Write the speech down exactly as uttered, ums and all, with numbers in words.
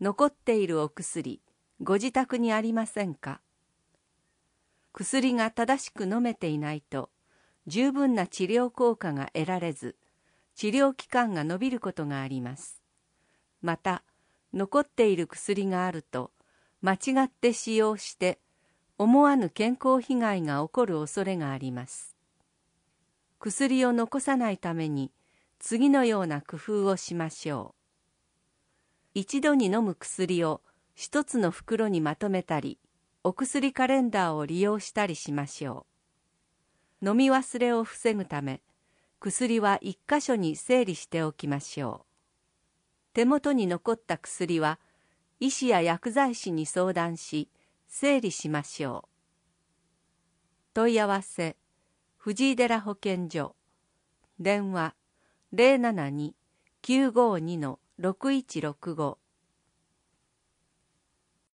残っているお薬、ご自宅にありませんか？薬が正しく飲めていないと、十分な治療効果が得られず、治療期間が延びることがあります。また、残っている薬があると、間違って使用して、思わぬ健康被害が起こる恐れがあります。薬を残さないために、次のような工夫をしましょう。一度に飲む薬を一つの袋にまとめたり、お薬カレンダーを利用したりしましょう。飲み忘れを防ぐため、薬は一箇所に整理しておきましょう。手元に残った薬は、医師や薬剤師に相談し、整理しましょう。問い合わせ、藤井寺保健所。電話、ゼロななに きゅうごに ろくいちろくご